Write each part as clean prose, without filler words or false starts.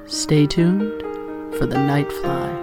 Stay tuned for the Nightfly.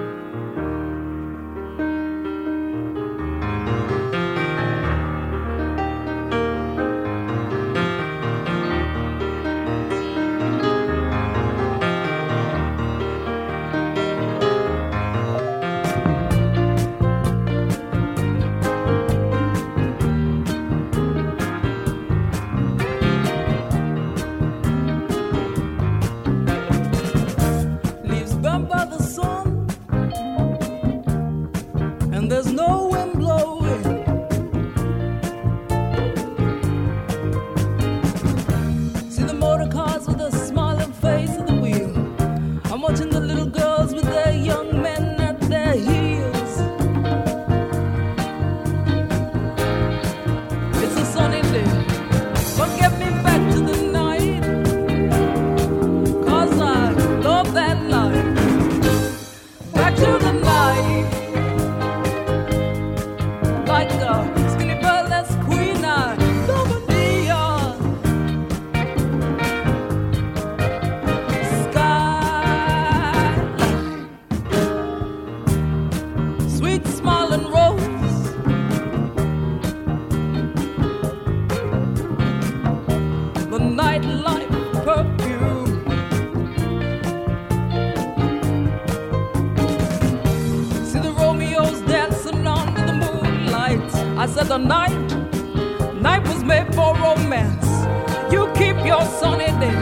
Night was made for romance. You keep your sunny day.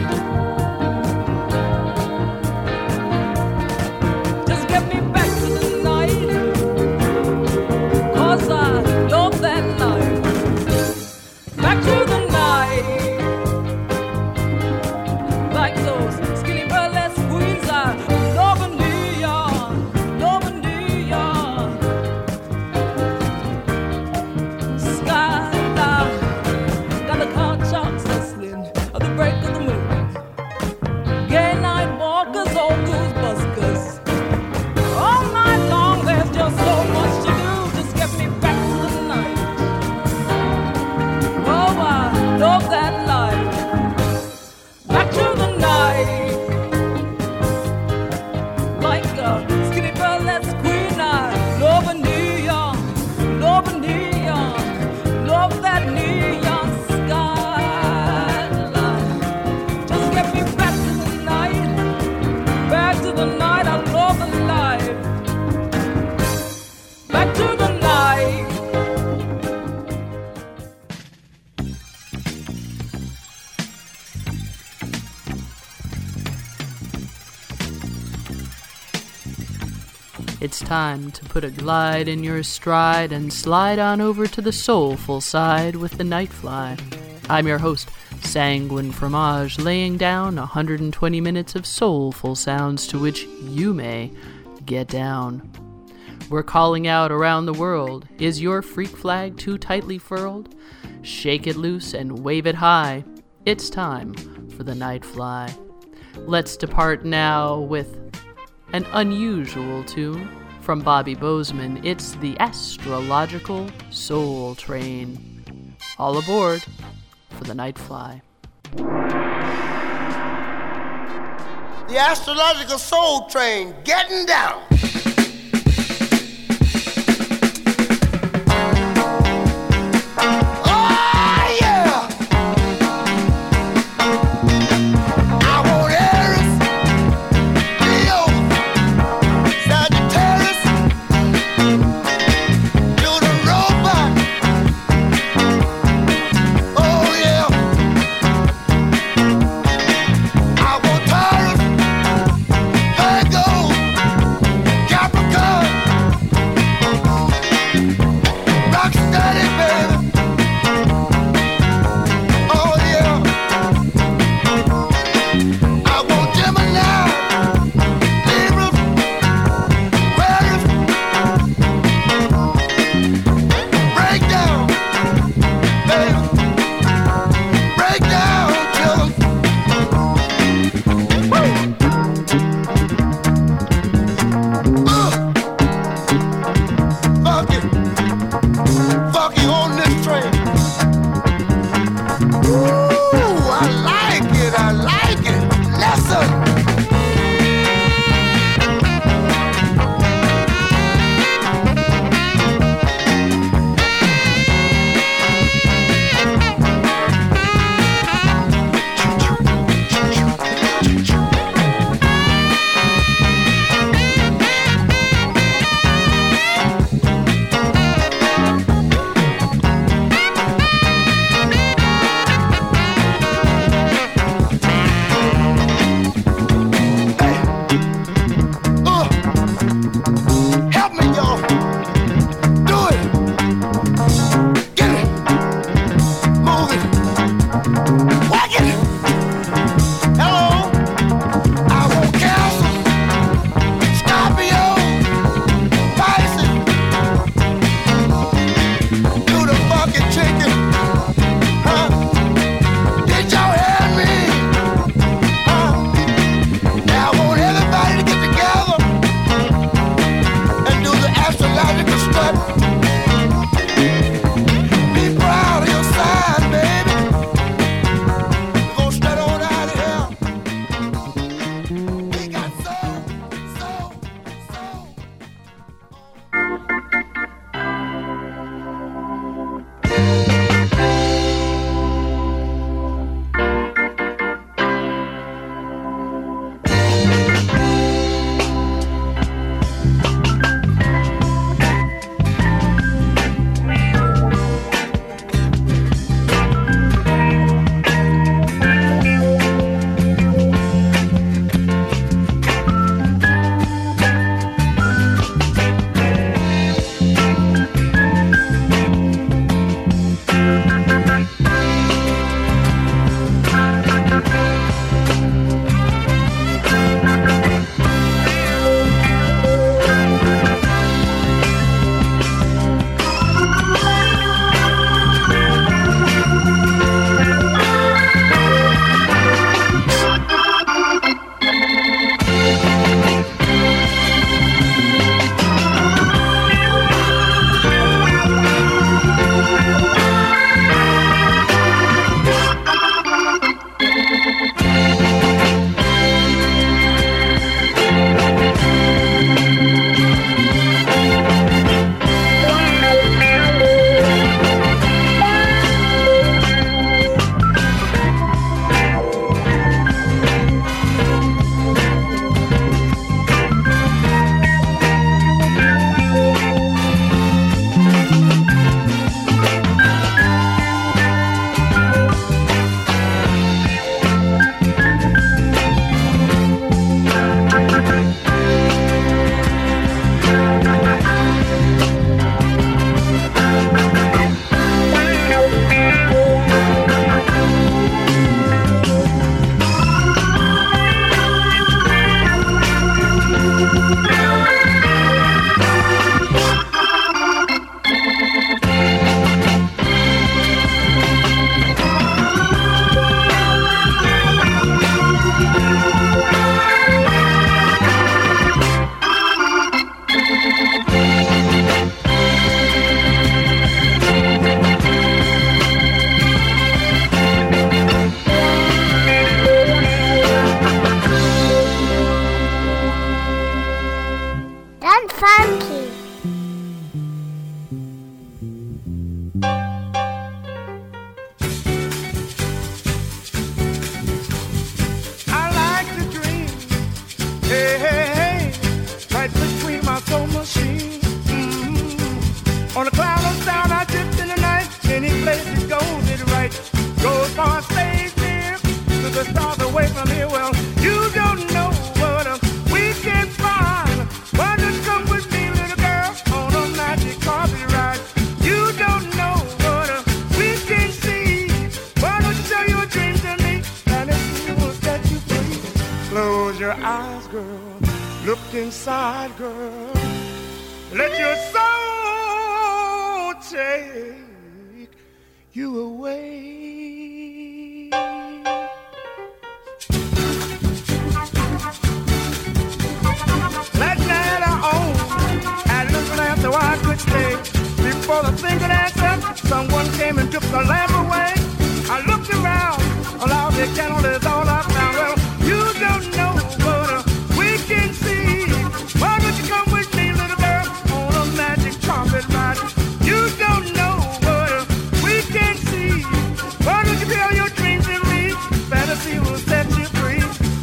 Just get me back to the night, 'cause I love that night. Back to the night, like those skinny burlesque queens I love in New York, love in New York. Skyline, got the car chops hustling at the break of the moon. Gay night walkers, old goose buskers. All night long, there's just so much to do. Just get me back to the night. Oh, I love that life. Back to the night, like a skinny burlesque queen. I love in New York, love in New York, love that New York skyline. Just get me back to the night, back to the night. I love the life. Back to the night. It's time to put a glide in your stride and slide on over to the soulful side with the Nightfly. I'm your host, Sanguine Fromage, laying down 120 minutes of soulful sounds to which you may get down. We're calling out around the world. Is your freak flag too tightly furled? Shake it loose and wave it high. It's time for the Nightfly. Let's depart now with an unusual tune from Bobby Bozeman. It's the Astrological Soul Train. All aboard for the Nightfly. The Astrological Soul Train, getting down. Go! stars away from here. Well, you don't know what we can find. Why don't you come with me, little girl, on a magic carpet ride? You don't know what we can see. Why don't you tell your dreams to me, and it will set you free? Close your eyes, girl. Look inside, girl. Let your soul take you away. That night I owned, and looking after I could stay. Before the thing could answer, someone came and took the lamp away. I looked around, allowed the candle is all I found. Well, you don't know what we can see. Why don't you come with me, little girl, on a magic carpet ride? You don't know what we can see. Why don't you tell your dreams in me? Fantasy will set you free.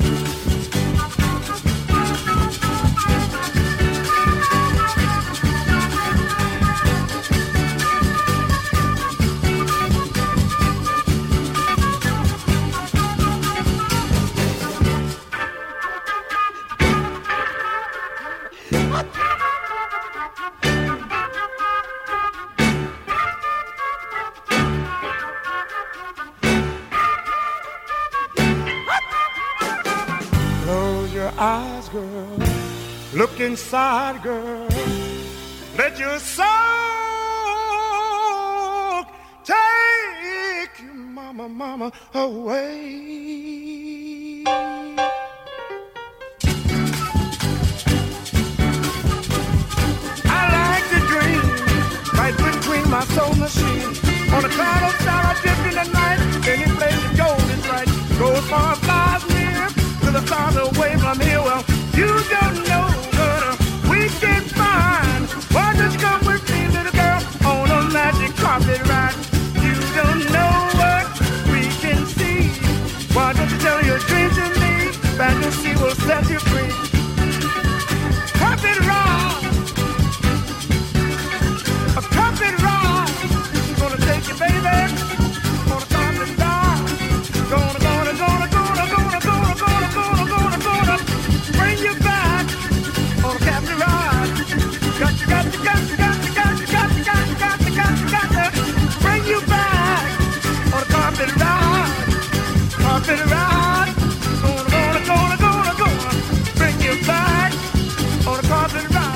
Close your eyes, girl. Look inside, girl. Let your soul take you, mama, away. I like to dream right between my soul machine. On a cloud of star, I drift in the night. Any place the gold is right. Goes far, flies near to the stars away from here. Well, you don't know what we can find. Why don't you come with me, little girl, on a magic carpet ride? You don't know what we can see. Why don't you tell your dreams to me? Fantasy will set you free. Carpet ride, a carpet ride. Gonna take you, baby, on a carpet ride. Gonna bring you back on a carpet ride. Got to bring you back on a carpet ride. Carpet ride. Gonna bring you back on a carpet ride.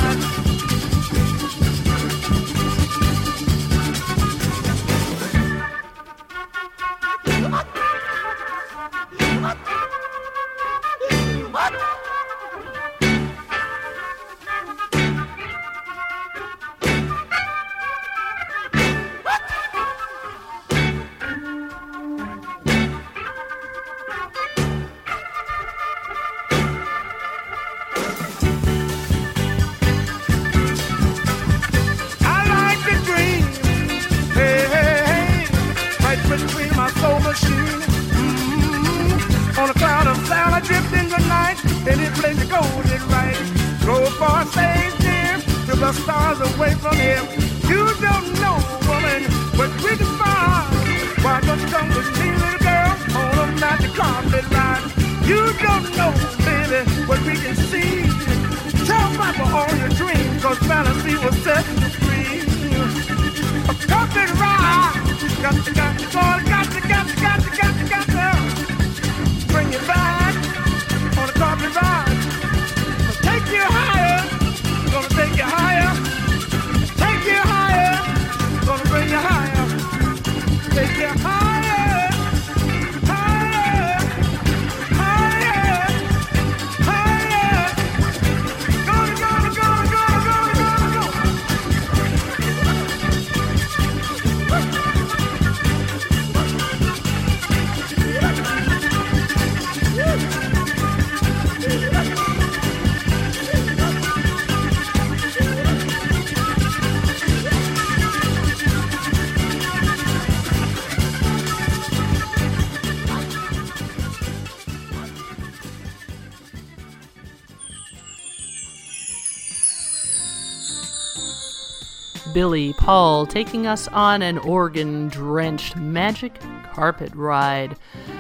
On a cloud of sound, I drift in the night. Any place to go is right. Go far, stay near to the stars away from here. You don't know, woman, what we can find. Why don't you come with me, little girl, on a magic carpet ride? You don't know, baby, what we can see. Tell Papa all your dreams, cause fantasy will set you free. A carpet ride. Got to bring you back on a carpet ride. Take you higher, gonna take you higher. Take you higher, gonna bring you higher. Take you higher, higher, higher, higher. Gonna. Billy Paul taking us on an organ-drenched magic carpet ride.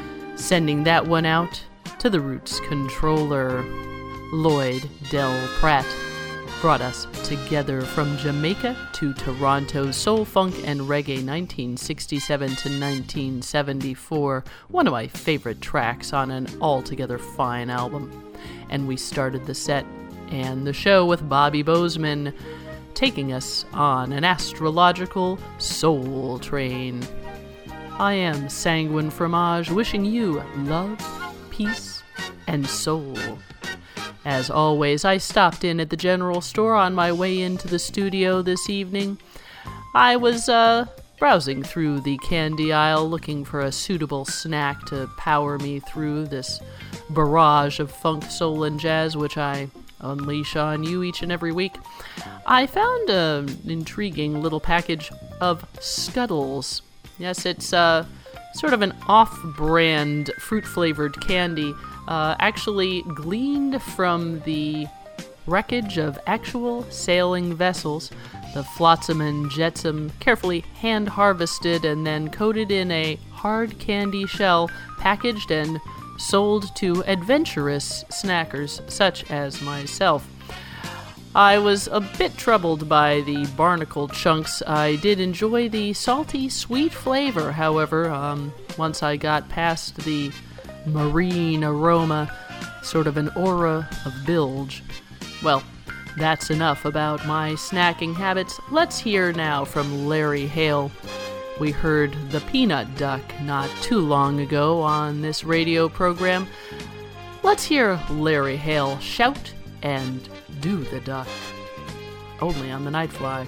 Sending that one out to the Roots controller, Lloyd Del Pratt. Brought us together from Jamaica to Toronto's soul, funk, and reggae 1967 to 1974, one of my favorite tracks on an altogether fine album. And we started the set and the show with Bobby Bozeman taking us on an astrological soul train. I am Sanguine Fromage, wishing you love, peace, and soul. As always, I stopped in at the general store on my way into the studio this evening. I was browsing through the candy aisle looking for a suitable snack to power me through this barrage of funk, soul, and jazz which I unleash on you each and every week. I found an intriguing little package of Scuddles. Yes, it's sort of an off-brand fruit-flavored candy, actually gleaned from the wreckage of actual sailing vessels, the flotsam and jetsam, carefully hand-harvested and then coated in a hard candy shell, packaged and sold to adventurous snackers such as myself. I was a bit troubled by the barnacle chunks. I did enjoy the salty, sweet flavor, however, once I got past the marine aroma, sort of an aura of bilge. Well, that's enough about my snacking habits. Let's hear now from Larry Hale. We heard the Peanut Duck not too long ago on this radio program. Let's hear Larry Hale shout and do the duck. Only on the Nightfly.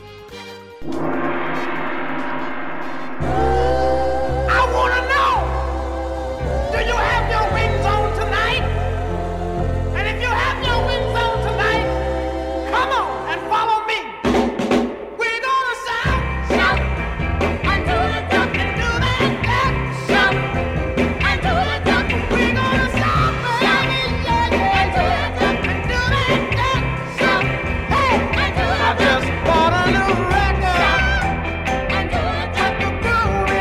I want to know, do you have your wings on tonight? And if you have your wings on tonight, come on and follow me. We're gonna shout and do the duck and do that duck. Shout and do the duck. We're gonna shout and do the duck and do that duck. Shout, hey, and do the duck. I just bought a new record. Shout and do the duck.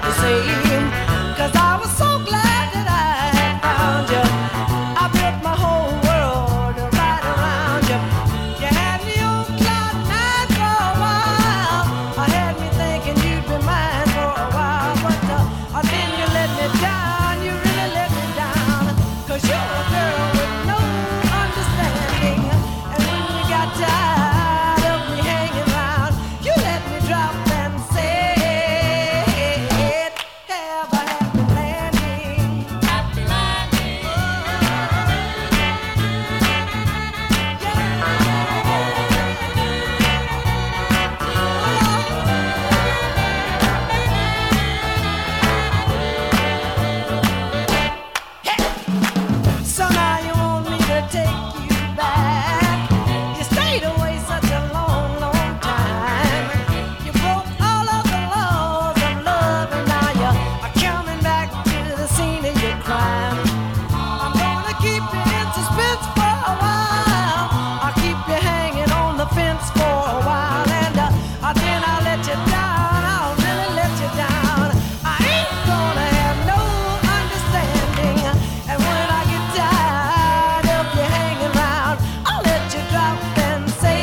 the same. 'Cause I was so glad that I had found you. I built my whole world right around you. You had me on cloud nine for a while. I had me thinking you'd be mine for a while. But then you let me down, you really let me down. 'Cause you're a girl with no understanding. And when we got tired of me hanging around, you let me drop and say, have a happy landing. Happy landing. So now you want me to take you back. You stayed away such a long, long time. You broke all of the laws of love, and now you're coming back to the scene of your crime. I'm gonna keep you in suspense for a while. I'll keep you hanging on the fence for a while, and then I'll let you down. I'll really let you down. I ain't gonna have no understanding, and when I get tired of you hanging around, I'll let you drop and say,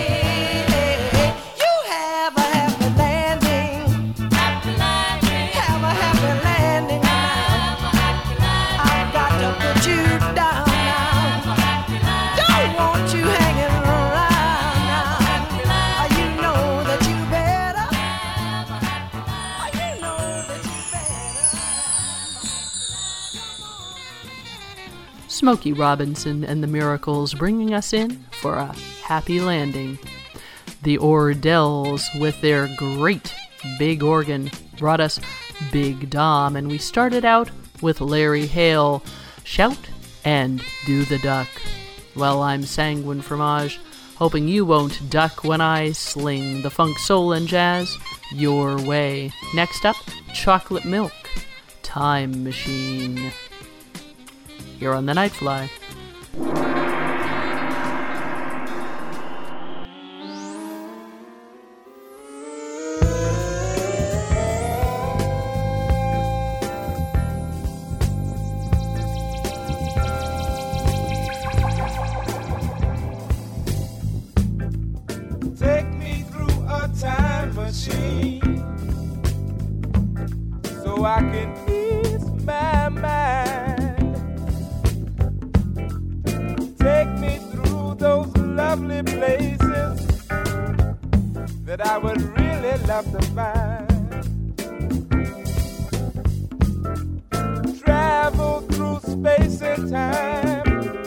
you have a happy landing. Happy landing. Have a happy landing. Have a happy landing. I've got to put you down now. Don't want you hanging around now. You know that you better. You know that you better. Smokey Robinson and the Miracles bringing us in for a happy landing. The Ordells, with their great big organ, brought us Big Dom, and we started out with Larry Hale, Shout and Do the Duck. Well, I'm Sanguine Fromage, hoping you won't duck when I sling the funk, soul, and jazz your way. Next up, Chocolate Milk, Time Machine. Here on the Nightfly. Take me through a time machine so I can ease my mind. Take me through those lovely places that I would really love to find. Travel through space and time,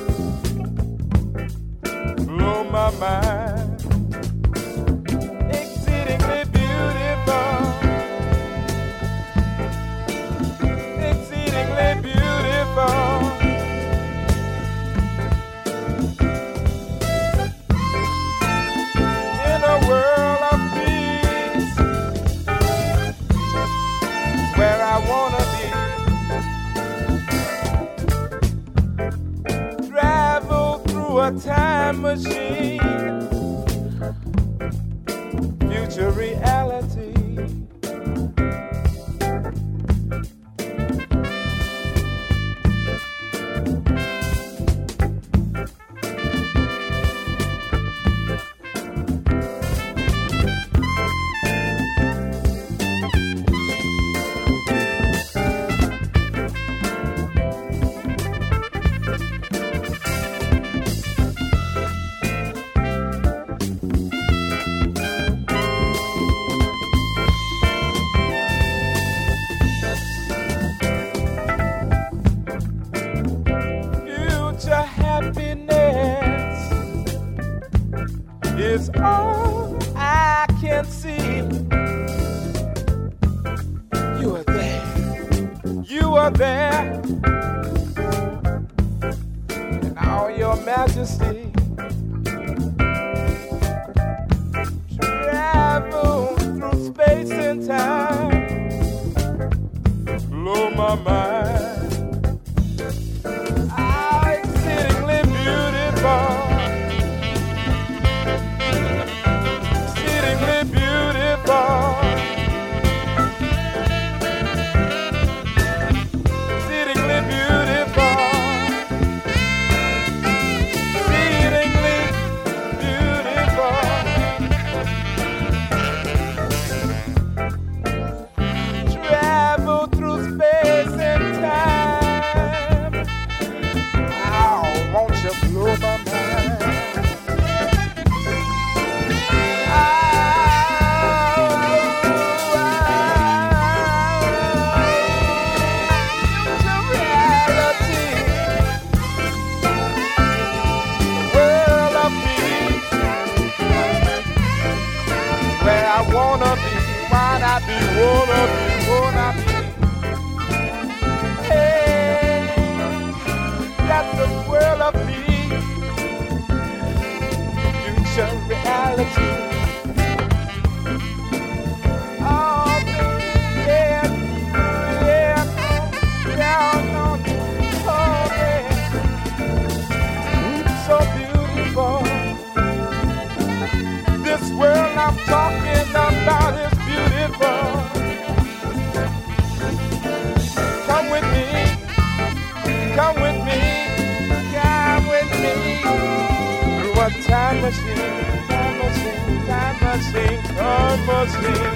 blow my mind. Exceedingly beautiful, exceedingly beautiful. In a world of peace, where I wanna be. Travel through a time machine, future reality. Future happiness is all I can see. You are there, you are there, in all your majesty. Travel through space and time, blow my mind. Exceedingly beautiful, exceedingly beautiful. wanna be. Hey, that's the world of me. Future reality. Oh, baby, yeah, down on me. Oh, yeah, so beautiful. This world I'm talking about is beautiful. Come with me, come with me, come with me. Through a time machine, time machine, time machine, time machine.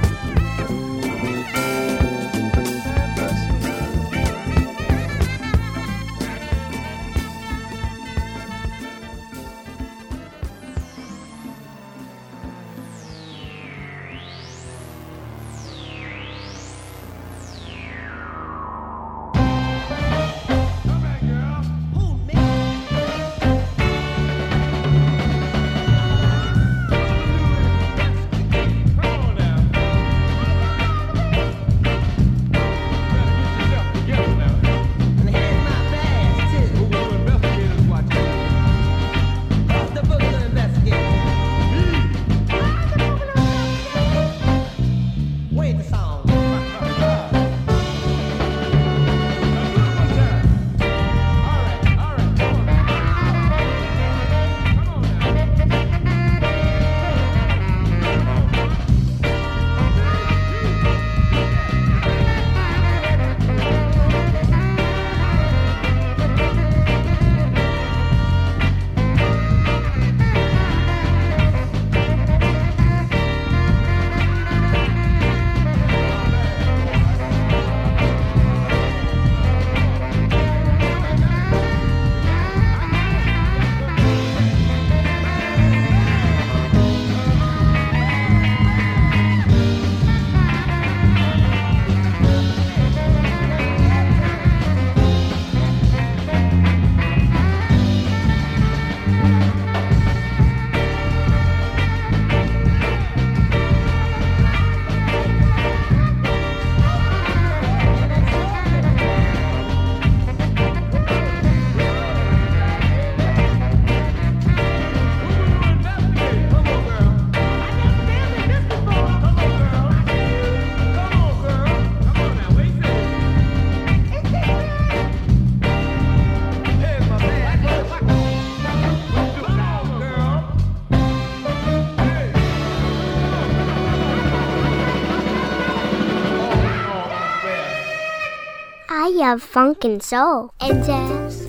I love funk and soul and jazz.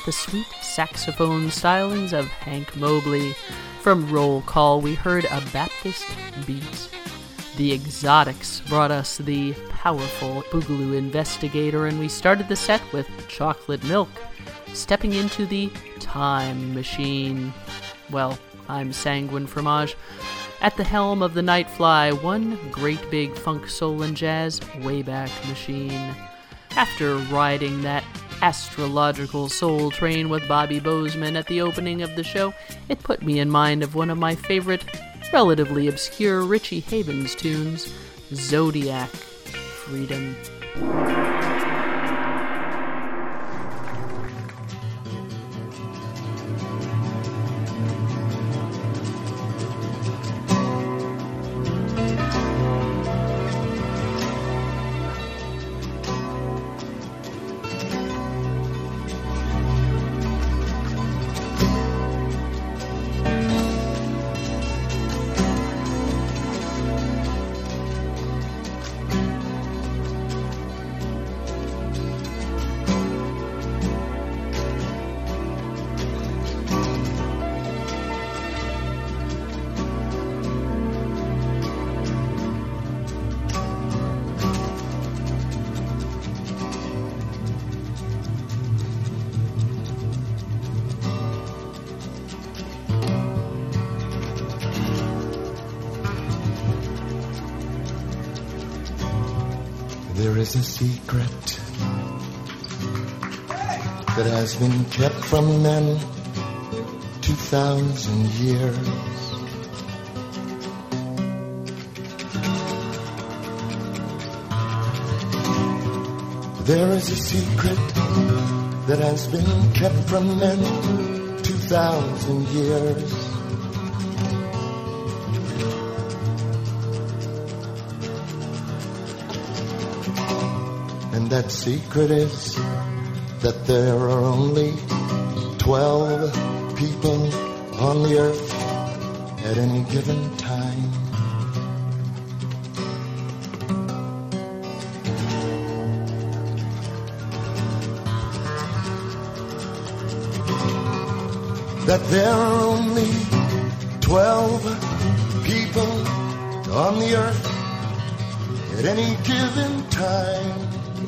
the sweet saxophone stylings of Hank Mobley. From Roll Call, we heard A Baptist Beat. The Exotics brought us the powerful Boogaloo Investigator, and we started the set with Chocolate Milk, stepping into the Time Machine. Well, I'm Sanguine Fromage. At the helm of the Nightfly, one great big funk, soul, and jazz Wayback Machine. After riding that astrological soul train with Bobby Bozeman at the opening of the show, it put me in mind of one of my favorite, relatively obscure Richie Havens tunes, Zodiac Freedom. There is a secret that has been kept from men 2,000 years. There is a secret that has been kept from men 2,000 years. And that secret is that there are only 12 people on the earth at any given time. That there are only 12 people on the earth at any given time.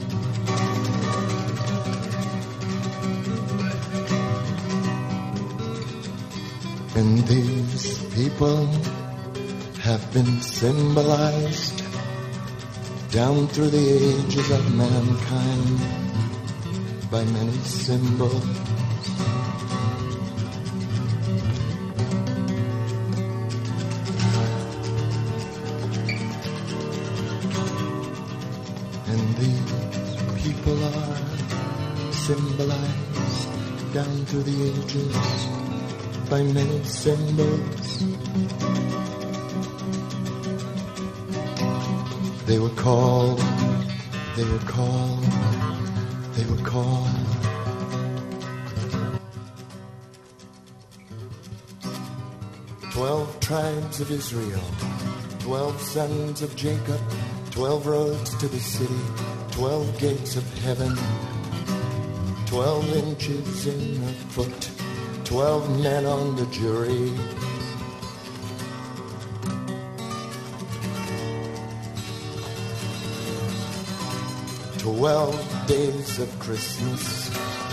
And these people have been symbolized down through the ages of mankind by many symbols. And these people are symbolized down through the ages by many symbols. They were called 12 tribes of Israel, 12 sons of Jacob, 12 roads to the city, 12 gates of heaven, 12 inches in a foot, 12 men on the jury. "12 days of Christmas,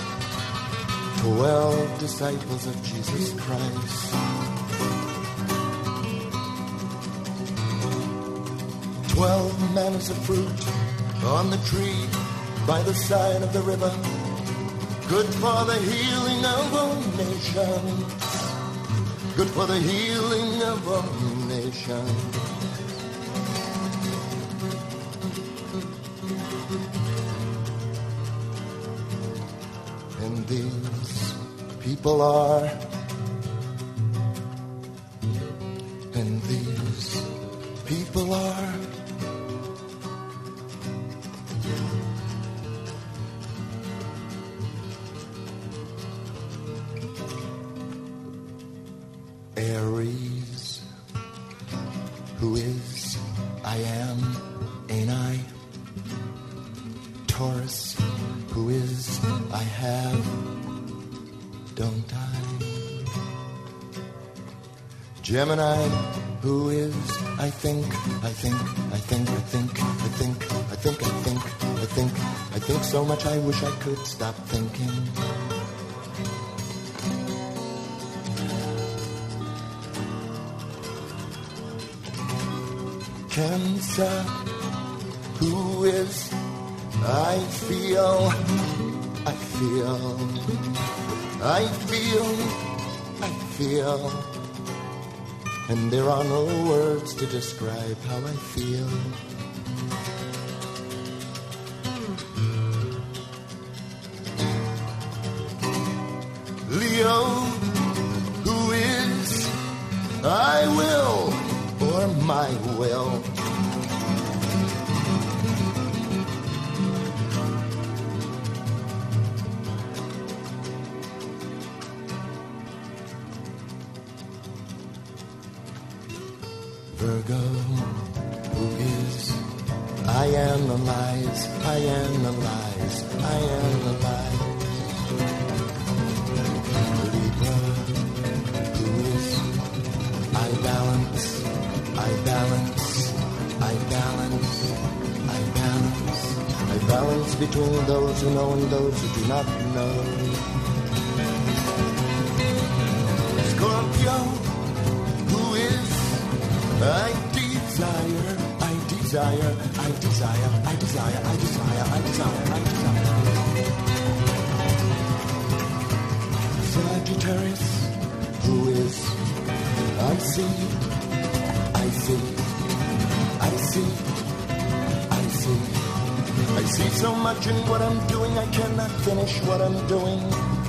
12 disciples of Jesus Christ, 12 manners of fruit on the tree by the side of the river, good for the healing of all nations, good for the healing of all nations." And these people are, and these people are Aries, who is I am, ain't I? Taurus, who is I have. time. Gemini, who is, I think so much I wish I could stop thinking. Cancer, who is, I feel, and there are no words to describe how I feel. Leo, who is, I will, or my will. Virgo, who is, I analyze. Libra, who is, I balance. I balance between those who know and those who do not know. Scorpio, who is, I desire. Sagittarius, who is, I see. I see so much in what I'm doing, I cannot finish what I'm doing.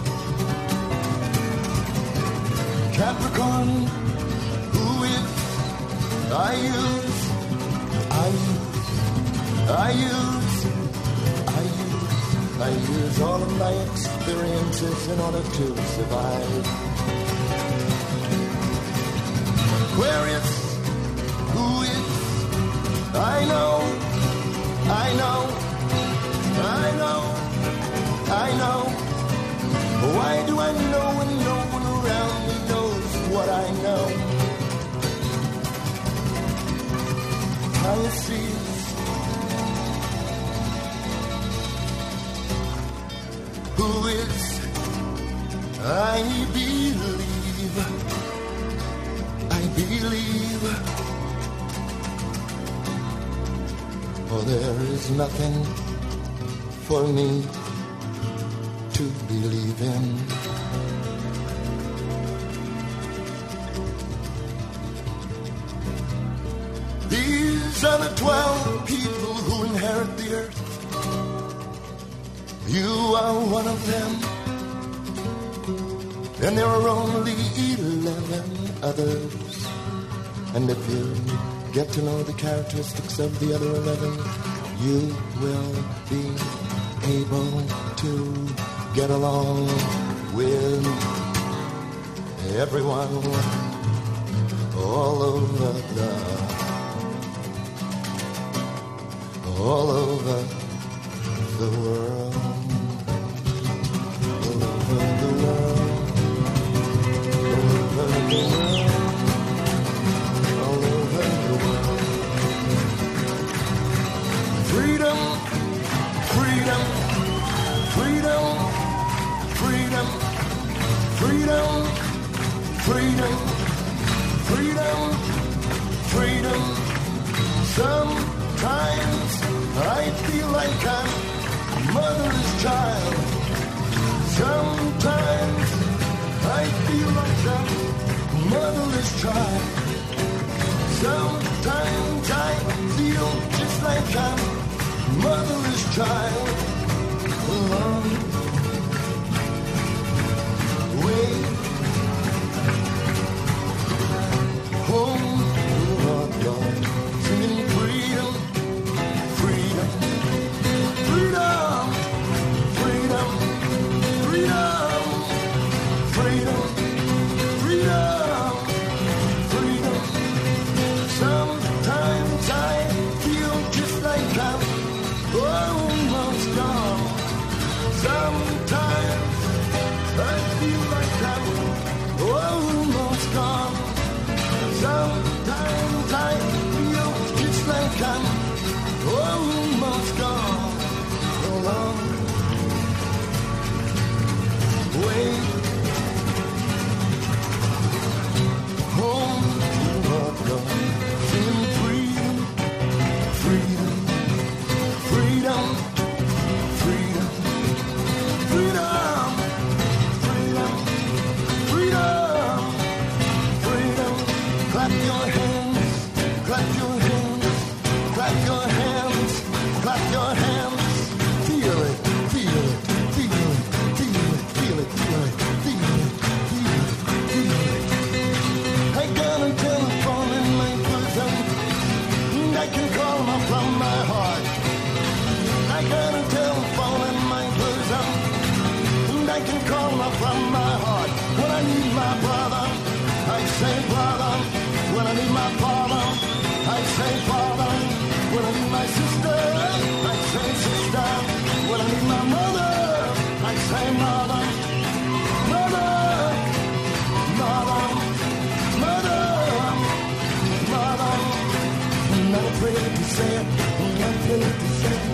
Capricorn, who is, I use all of my experiences in order to survive. Aquarius, who is, I know. Why do I know when no one around me knows what I know? Pisces, who is, I believe, for there is nothing for me to believe in. These are the 12 people who inherit the earth. You are one of them, and there are only 11 others. And if you get to know the characteristics of the other 11, you will be able to get along with everyone all over the world. All over the world. Freedom, freedom, freedom, freedom, freedom, freedom, freedom, freedom. Sometimes I feel like I'm a motherless child. Sometimes I feel like I'm a motherless child. Sometimes I feel just like I'm a motherless child. Alone, way home, alone, singing freedom, freedom, freedom, freedom, freedom, freedom, freedom, freedom. Sometimes I feel just like I'm almost gone. Sometimes I feel like I'm Sometimes I feel just like I'm almost gone. A long way home to our God. Feeling freedom, freedom, freedom, freedom, freedom, freedom, freedom, freedom. Clap your hands, clap your hands, clap your hands, clap your hands. Feel it, feel it, feel it, feel it, feel it, feel it, feel it, feel it, feel it. I got a telephone in my bosom, and I can call them from my heart. I got a telephone in my bosom, and I can call them from my heart. When I need my brother, I say brother. When I need my father, I say father. When I need my sister, I say sister. When I need my mother, I say mother. Mother, mother, mother, mother. I'm not afraid to say it. I'm not afraid to say it.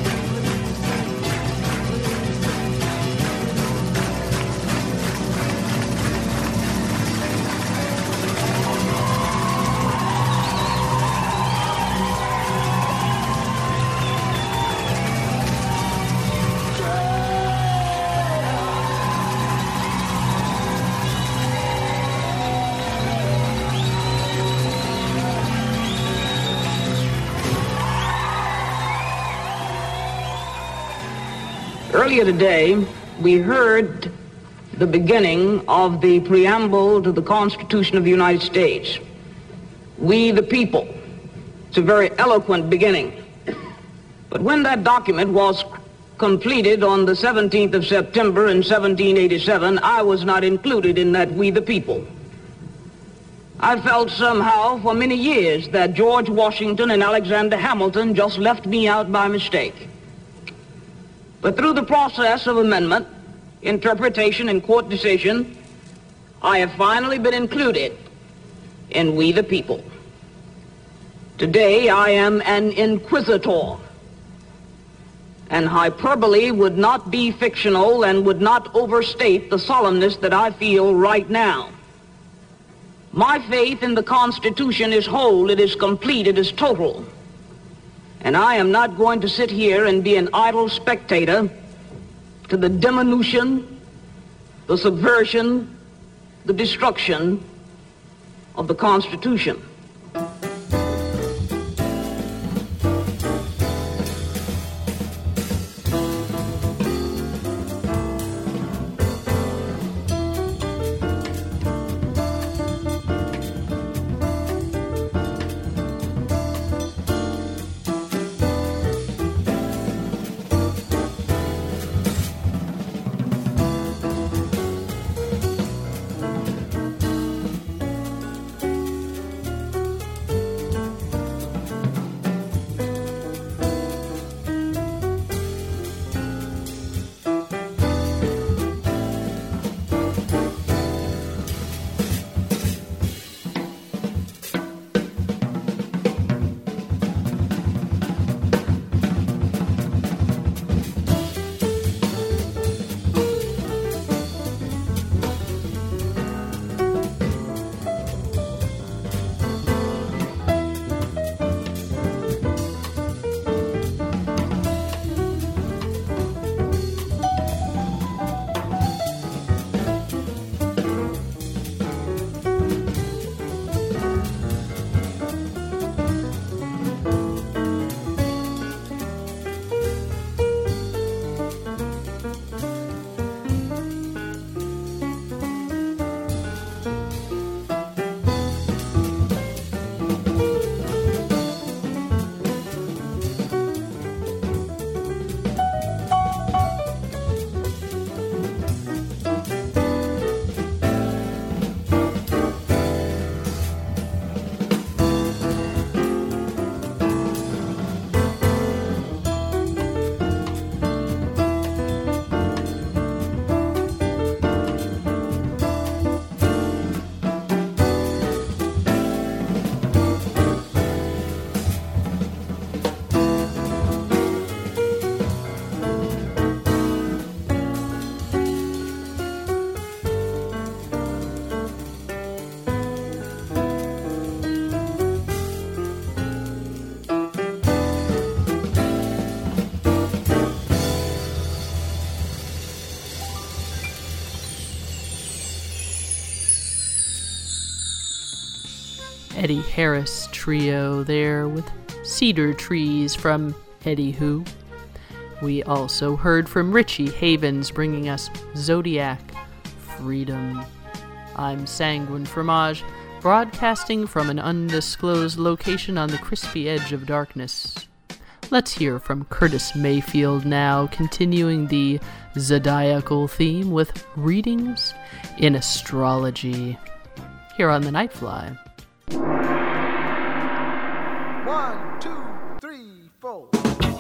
Earlier today, we heard the beginning of the preamble to the Constitution of the United States. We the people. It's a very eloquent beginning. But when that document was completed on the 17th of September in 1787, I was not included in that we the people. I felt somehow for many years that George Washington and Alexander Hamilton just left me out by mistake. But through the process of amendment, interpretation, and court decision, I have finally been included in we the people. Today I am an inquisitor, and hyperbole would not be fictional and would not overstate the solemnness that I feel right now. My faith in the Constitution is whole, it is complete, it is total. And I am not going to sit here and be an idle spectator to the diminution, the subversion, the destruction of the Constitution. Eddie Harris Trio there with Cedar Trees from Eddie Who. We also heard from Richie Havens bringing us Zodiac, Freedom. I'm Sanguine Fromage, broadcasting from an undisclosed location on the crispy edge of darkness. Let's hear from Curtis Mayfield now, continuing the zodiacal theme with readings in astrology. Here on the Nightfly. 1, 2, 3, 4.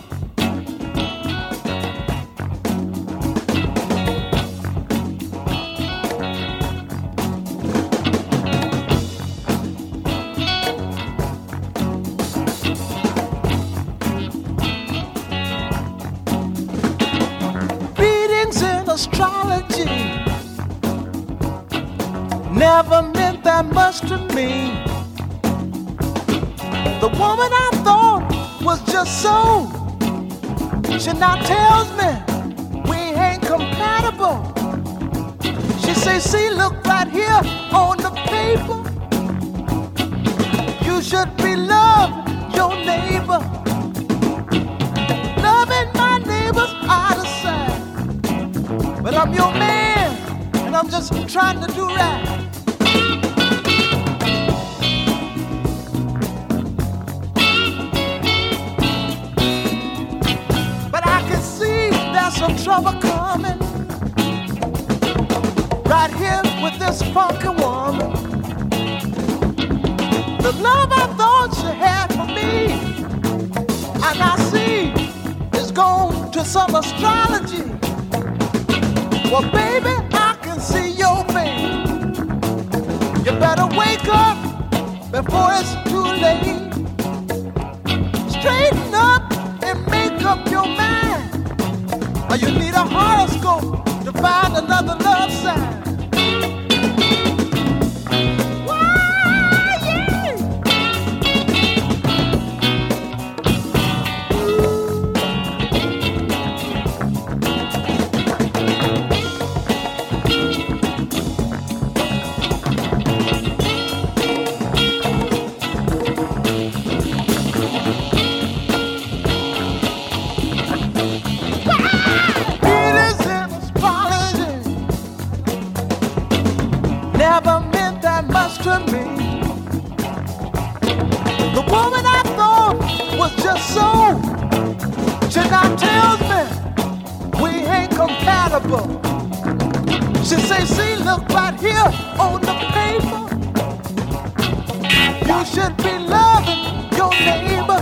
Readings in astrology never meant that much to me. The woman I thought was just so, she now tells me we ain't compatible. She say, see, look right here on the paper. You should be loving your neighbor. Loving my neighbor's out of sight. But I'm your man, and I'm just trying to do right. Some trouble coming right here with this funky woman. The love I thought she had for me, and I see is gone to some astrology. Well, baby, I can see your face. You better wake up before it's too late. Straighten up and make up your mind. Or you need a horoscope to find another love sign. Why, yeah. Never meant that much to me. The woman I thought was just so, she now tells me we ain't compatible. She say, see, look right here on the paper. You should be loving your neighbor.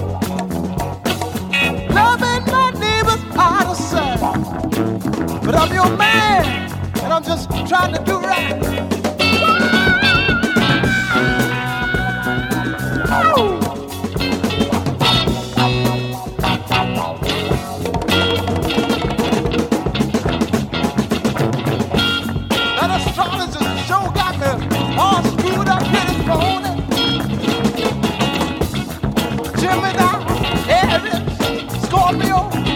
Loving my neighbor's out of sight. But I'm your man, and I'm just trying to do right. That astrologist sure got me all screwed up in his morning. Gemini, Aries, Scorpio,